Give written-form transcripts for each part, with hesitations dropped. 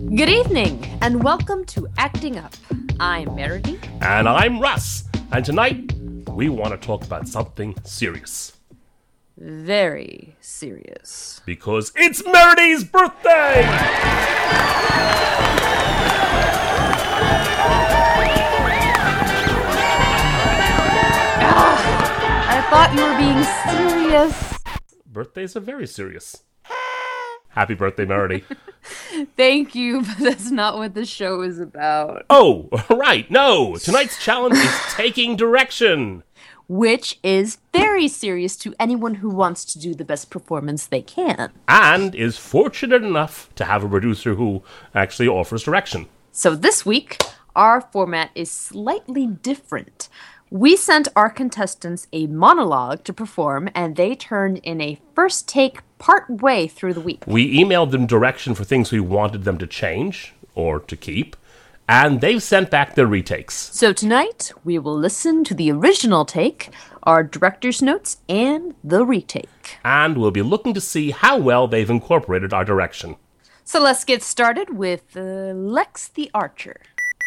Good evening, and welcome to Acting Up. I'm Meredith. And I'm Russ. And tonight, we want to talk about something serious. Very serious. Because it's Meredith's birthday! I thought you were being serious. Birthdays are very serious. Happy birthday, Meredith. Thank you, but that's not what the show is about. Oh, right. No. Tonight's challenge is taking direction. Which is very serious to anyone who wants to do the best performance they can. And is fortunate enough to have a producer who actually offers direction. So this week, our format is slightly different. We sent our contestants a monologue to perform, and they turned in a first take part way through the week. We emailed them direction for things we wanted them to change, or to keep, and they've sent back their retakes. So tonight, we will listen to the original take, our director's notes, and the retake. And we'll be looking to see how well they've incorporated our direction. So let's get started with Lex the Archer.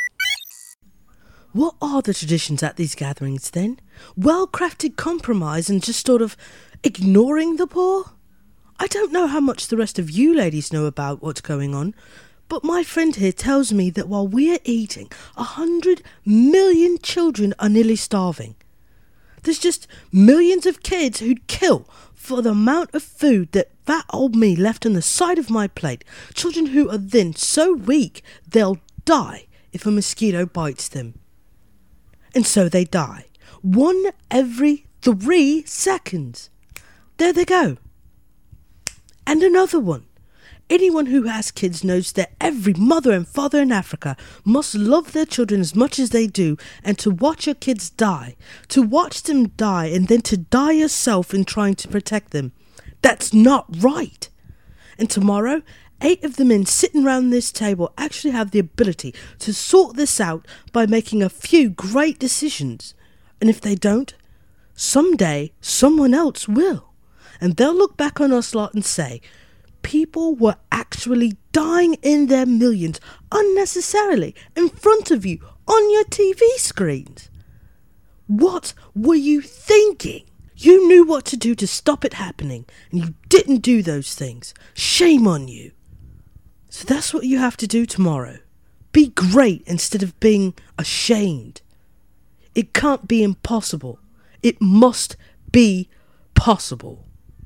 What are the traditions at these gatherings, then? Well-crafted compromise and just sort of ignoring the poor? I don't know how much the rest of you ladies know about what's going on, but my friend here tells me that while we're eating, 100 million children are nearly starving. There's just millions of kids who'd kill for the amount of food that fat old me left on the side of my plate. Children who are then so weak they'll die if a mosquito bites them. And so they die. 1 every 3 seconds. There they go. And another one. Anyone who has kids knows that every mother and father in Africa must love their children as much as they do, and to watch your kids die, to watch them die and then to die yourself in trying to protect them, that's not right. And tomorrow, 8 of the men sitting round this table actually have the ability to sort this out by making a few great decisions. And if they don't, someday someone else will. And they'll look back on us lot and say, people were actually dying in their millions unnecessarily in front of you on your TV screens. What were you thinking? You knew what to do to stop it happening, and you didn't do those things. Shame on you. So that's what you have to do tomorrow. Be great instead of being ashamed. It can't be impossible. It must be possible.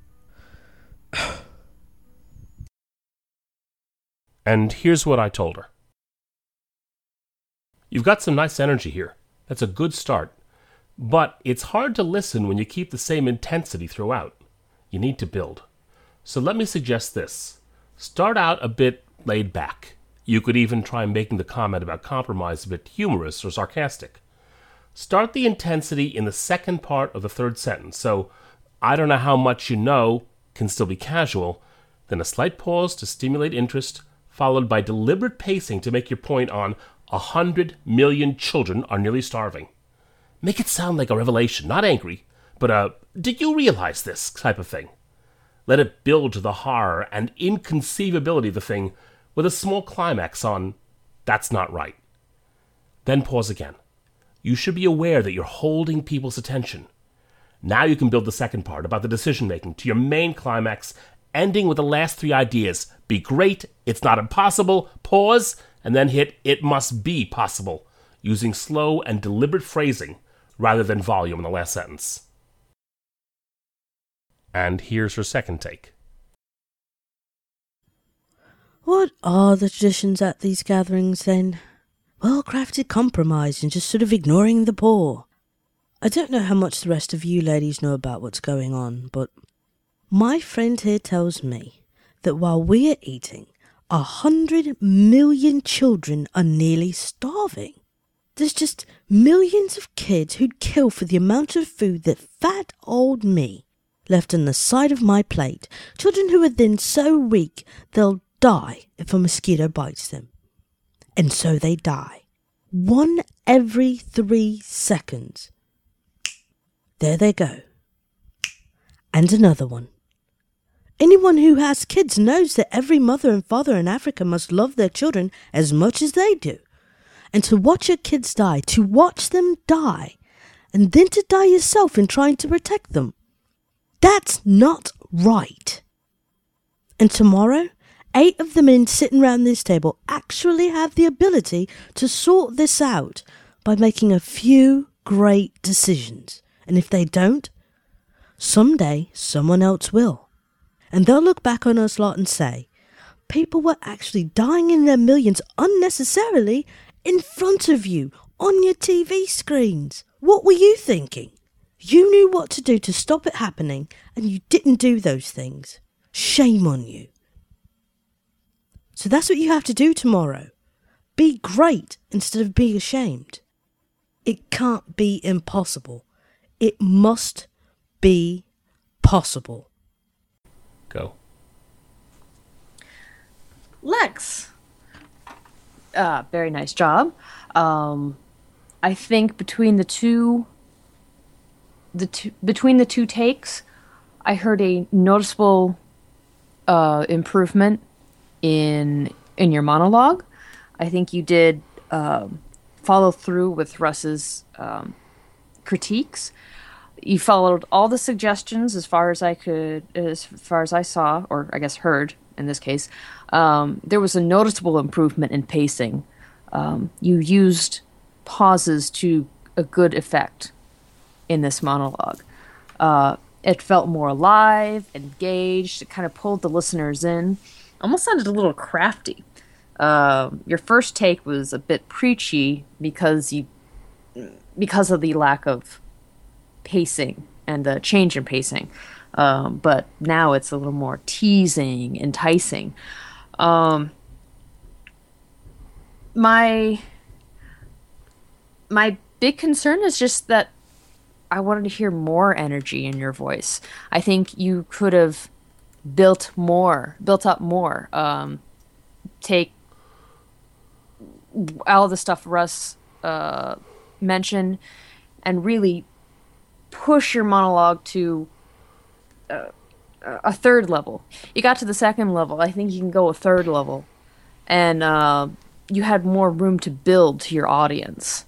And here's what I told her. You've got some nice energy here. That's a good start. But it's hard to listen when you keep the same intensity throughout. You need to build. So let me suggest this. Start out a bit laid back. You could even try making the comment about compromise a bit humorous or sarcastic. Start the intensity in the second part of the third sentence. So, I don't know how much you know can still be casual. Then a slight pause to stimulate interest, followed by deliberate pacing to make your point on 100 million children are nearly starving. Make it sound like a revelation, not angry, but did you realize this type of thing? Let it build to the horror and inconceivability of the thing with a small climax on, that's not right. Then pause again. You should be aware that you're holding people's attention. Now you can build the second part about the decision-making to your main climax, ending with the last 3 ideas. Be great, it's not impossible, pause, and then hit it must be possible, using slow and deliberate phrasing rather than volume in the last sentence. And here's her second take. What are the traditions at these gatherings, then? Well-crafted compromise and just sort of ignoring the poor. I don't know how much the rest of you ladies know about what's going on, but my friend here tells me that while we're eating, 100 million children are nearly starving. There's just millions of kids who'd kill for the amount of food that fat old me left on the side of my plate. Children who are then so weak they'll die if a mosquito bites them. And so they die. 1 every 3 seconds. There they go. And another one. Anyone who has kids knows that every mother and father in Africa must love their children as much as they do. And to watch your kids die, to watch them die, and then to die yourself in trying to protect them, that's not right. And tomorrow, 8 of the men sitting around this table actually have the ability to sort this out by making a few great decisions. And if they don't, someday someone else will. And they'll look back on us lot and say, people were actually dying in their millions unnecessarily in front of you on your TV screens. What were you thinking? You knew what to do to stop it happening, and you didn't do those things. Shame on you. So that's what you have to do tomorrow. Be great instead of being ashamed. It can't be impossible. It must be possible. Go. Lex. Very nice job. I think between the two takes, I heard a noticeable improvement in your monologue. I think you did follow through with Russ's critiques. You followed all the suggestions as far as I saw, or I guess heard in this case. There was a noticeable improvement in pacing. You used pauses to a good effect in this monologue. It felt more alive, engaged. It kind of pulled the listeners in. Almost sounded a little crafty. Your first take was a bit preachy because of the lack of pacing and the change in pacing. But now it's a little more teasing, enticing. My big concern is just that I wanted to hear more energy in your voice. I think you could have built up more. Take all the stuff Russ mentioned and really push your monologue to a third level. You got to the second level. I think you can go a third level. And you had more room to build to your audience.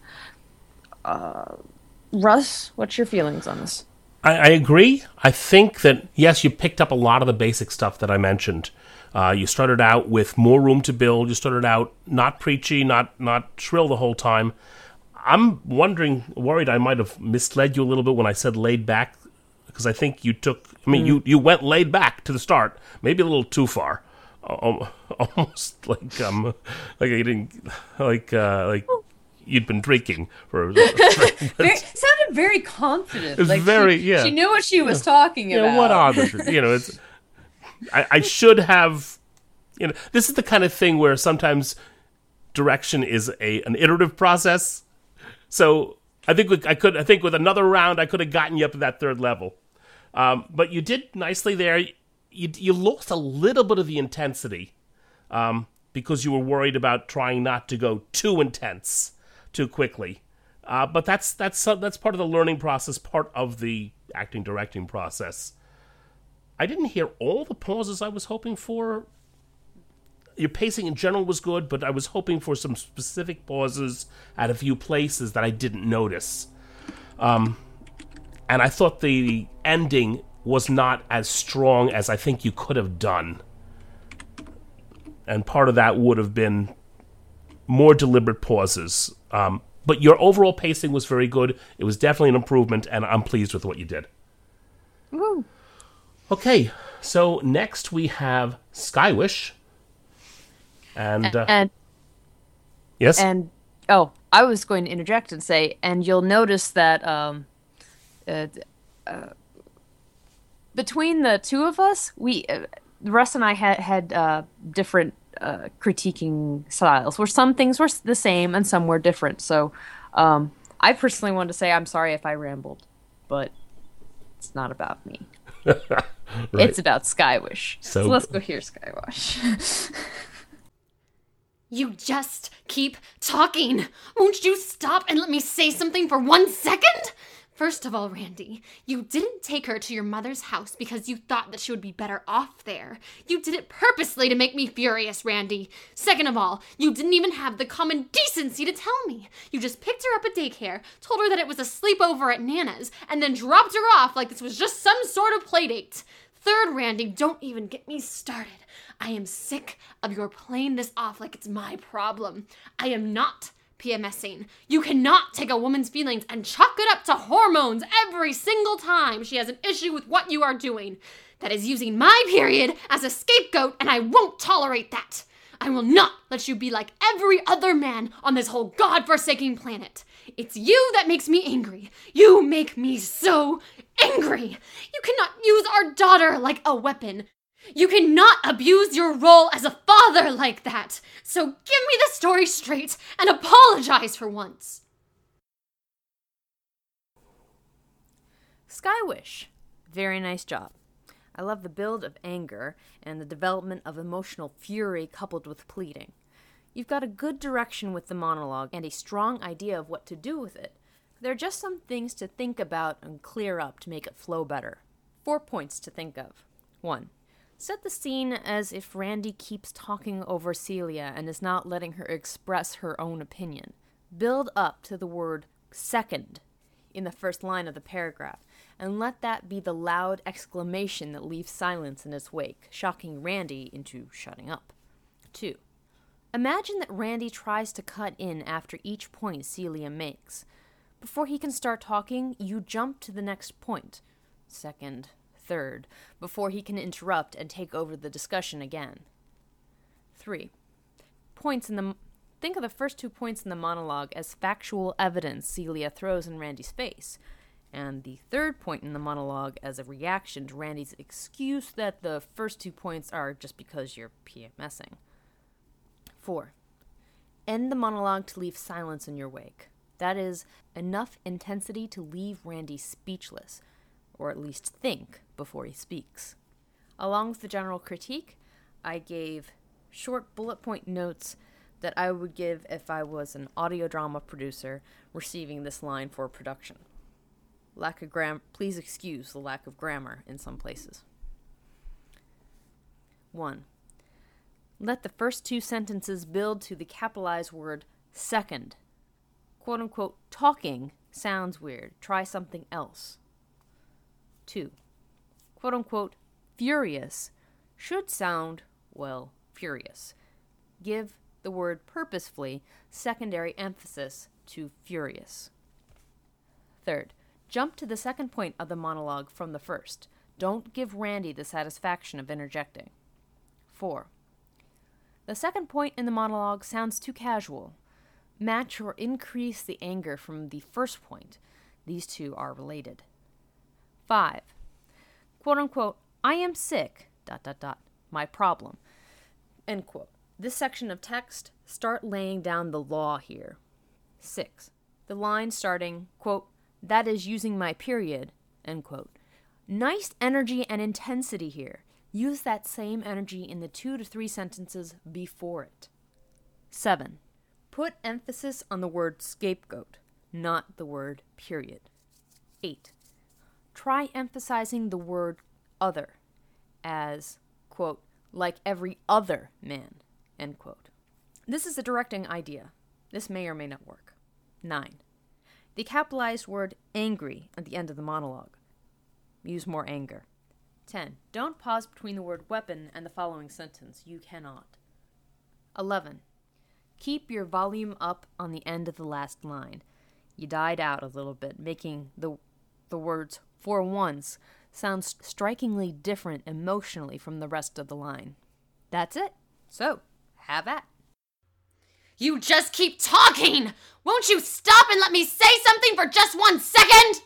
Russ, what's your feelings on this? I agree. I think that, yes, you picked up a lot of the basic stuff that I mentioned. You started out with more room to build. You started out not preachy, not shrill the whole time. I'm worried I might have misled you a little bit when I said laid back, because I think you you went laid back to the start, maybe a little too far. Almost like you didn't like you'd been drinking for. It sounded very confident. It's like she knew what she was talking about. What are the it's. I should have. This is the kind of thing where sometimes direction is an iterative process. So I think with another round I could have gotten you up to that third level. But you did nicely there. You lost a little bit of the intensity because you were worried about trying not to go too intense too quickly. But that's part of the learning process, part of the acting directing process. I didn't hear all the pauses I was hoping for. Your pacing in general was good, but I was hoping for some specific pauses at a few places that I didn't notice. And I thought the ending was not as strong as I think you could have done. And part of that would have been more deliberate pauses. But your overall pacing was very good. It was definitely an improvement, and I'm pleased with what you did. Woo. Okay, so next we have Skywish. And yes? And, I was going to interject and say, and you'll notice that between the two of us, Russ and I had different critiquing styles, where some things were the same and some were different. So I personally wanted to say I'm sorry if I rambled, but it's not about me. Right. It's about Skywish. So let's go hear Skywish. You just keep talking. Won't you stop and let me say something for 1 second? First of all, Randy, you didn't take her to your mother's house because you thought that she would be better off there. You did it purposely to make me furious, Randy. Second of all, you didn't even have the common decency to tell me. You just picked her up at daycare, told her that it was a sleepover at Nana's, and then dropped her off like this was just some sort of playdate. Third, Randy, don't even get me started. I am sick of your playing this off like it's my problem. I am not PMSing. You cannot take a woman's feelings and chalk it up to hormones every single time she has an issue with what you are doing. That is using my period as a scapegoat, and I won't tolerate that. I will not let you be like every other man on this whole godforsaken planet. It's you that makes me angry. You make me so angry. You cannot use our daughter like a weapon. You cannot abuse your role as a father like that. So give me the story straight and apologize for once. Skywish. Very nice job. I love the build of anger and the development of emotional fury coupled with pleading. You've got a good direction with the monologue and a strong idea of what to do with it. There are just some things to think about and clear up to make it flow better. 4 points to think of. 1. Set the scene as if Randy keeps talking over Celia and is not letting her express her own opinion. Build up to the word second in the first line of the paragraph, and let that be the loud exclamation that leaves silence in its wake, shocking Randy into shutting up. 2. Imagine that Randy tries to cut in after each point Celia makes. Before he can start talking, you jump to the next point. Second, third, before he can interrupt and take over the discussion again. 3. Think of the first 2 points in the monologue as factual evidence Celia throws in Randy's face, and the third point in the monologue as a reaction to Randy's excuse that the first 2 points are just because you're PMSing. 4. End the monologue to leave silence in your wake. That is, enough intensity to leave Randy speechless, or at least think before he speaks. Along with the general critique, I gave short bullet point notes that I would give if I was an audio drama producer receiving this line for production. Please excuse the lack of grammar in some places. 1. Let the first 2 sentences build to the capitalized word second. Quote unquote, talking sounds weird. Try something else. 2. Quote unquote, furious should sound, well, furious. Give the word purposefully secondary emphasis to furious. 3rd, jump to the second point of the monologue from the first. Don't give Randy the satisfaction of interjecting. 4. The second point in the monologue sounds too casual. Match or increase the anger from the first point. These 2 are related. 5. Quote unquote, I am sick, ... my problem. End quote. This section of text, start laying down the law here. 6. The line starting, quote, that is using my period, end quote. Nice energy and intensity here. Use that same energy in the 2 to 3 sentences before it. 7. Put emphasis on the word scapegoat, not the word period. 8. Try emphasizing the word other as, quote, like every other man, end quote. This is a directing idea. This may or may not work. 9. The capitalized word angry at the end of the monologue. Use more anger. 10. Don't pause between the word weapon and the following sentence. You cannot. 11. Keep your volume up on the end of the last line. You died out a little bit, making the words for once sound strikingly different emotionally from the rest of the line. That's it. So, have at. You just keep talking! Won't you stop and let me say something for just 1 second?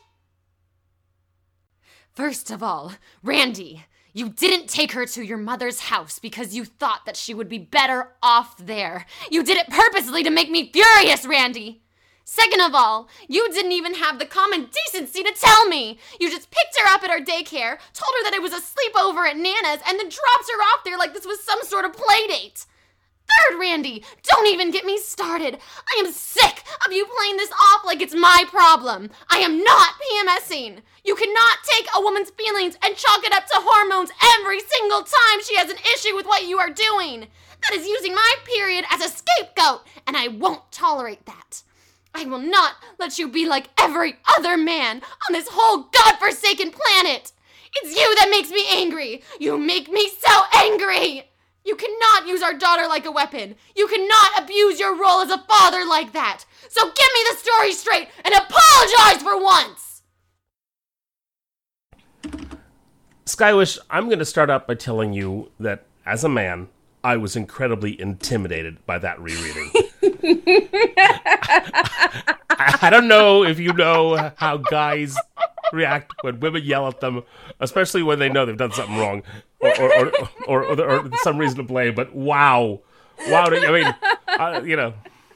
First of all, Randy, you didn't take her to your mother's house because you thought that she would be better off there. You did it purposely to make me furious, Randy. Second of all, you didn't even have the common decency to tell me. You just picked her up at her daycare, told her that it was a sleepover at Nana's, and then dropped her off there like this was some sort of playdate. third, Randy. Don't even get me started. I am sick of you playing this off like it's my problem. I am not PMSing. You cannot take a woman's feelings and chalk it up to hormones every single time she has an issue with what you are doing. That is using my period as a scapegoat, and I won't tolerate that. I will not let you be like every other man on this whole godforsaken planet. It's you that makes me angry. You make me so angry. You cannot use our daughter like a weapon. You cannot abuse your role as a father like that. So give me the story straight and apologize for once. Skywish, I'm going to start out by telling you that, as a man, I was incredibly intimidated by that rereading. I don't know if you know how guys react when women yell at them, especially when they know they've done something wrong or some reason to blame. But wow, I mean,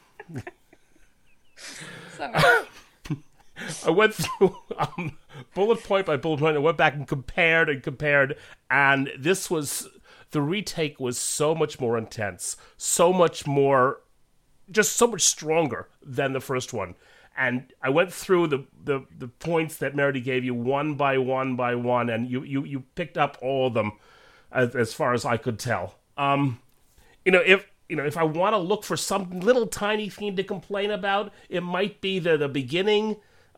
Sorry. I went through bullet point by bullet point. I went back and compared, and the retake was so much more intense, so much stronger than the first one. And I went through the points that Meredith gave you one by one, and you picked up all of them as far as I could tell. If I want to look for some little tiny thing to complain about, it might be the beginning.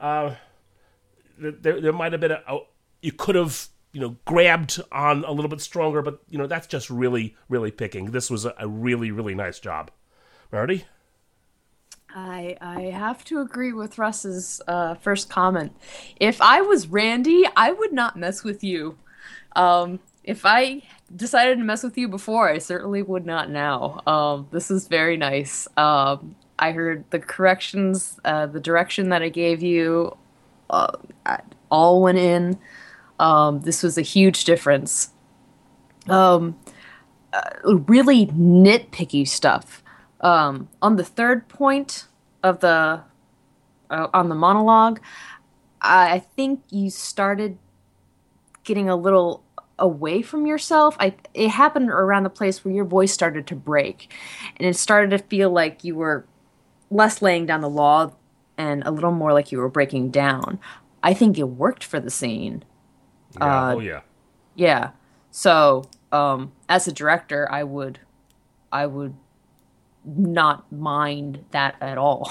There might have been you could have grabbed on a little bit stronger, but that's just really, really picking. This was a really, really nice job. Meredith? I have to agree with Russ's first comment. If I was Randy, I would not mess with you. If I decided to mess with you before, I certainly would not now. This is very nice. I heard the corrections, the direction that I gave you, all went in. This was a huge difference. Really nitpicky stuff. On the third point of on the monologue, I think you started getting a little away from yourself. It happened around the place where your voice started to break, and it started to feel like you were less laying down the law and a little more like you were breaking down. I think it worked for the scene. Yeah. Yeah. So, as a director, I would not mind that at all.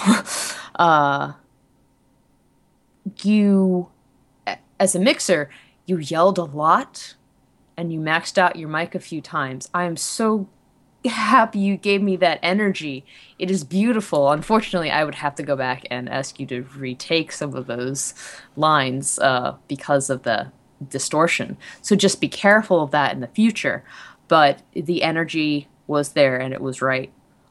You, as a mixer, you yelled a lot and you maxed out your mic a few times. I am so happy you gave me that energy. It is beautiful. Unfortunately, I would have to go back and ask you to retake some of those lines because of the distortion. So just be careful of that in the future. But the energy was there and it was right.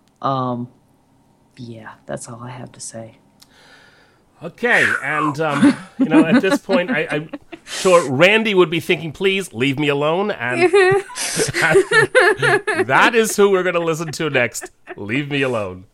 Yeah, that's all I have to say. Okay, and at this point, I'm sure Randy would be thinking, "Please leave me alone," and that is who we're going to listen to next. Leave me alone.